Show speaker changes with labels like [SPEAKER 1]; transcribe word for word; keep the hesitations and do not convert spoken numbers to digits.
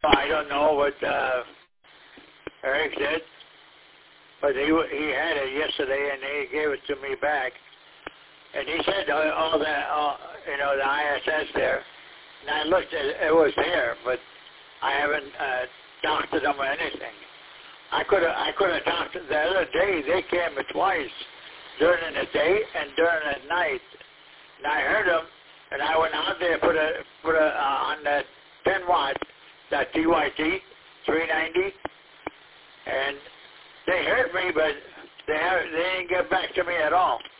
[SPEAKER 1] I don't know what uh, Eric did, but he he had it yesterday, and he gave it to me back. And he said all, all that, all, you know, the I S S there. And I looked at it, it was there, but I haven't uh, doctored them or anything. I could have I could have doctored the other day. They came twice, during the day and during the night. And I heard them, and I went out there, put a put a uh, on that ten watt, that T Y T three ninety, and they heard me, but they have, they didn't get back to me at all.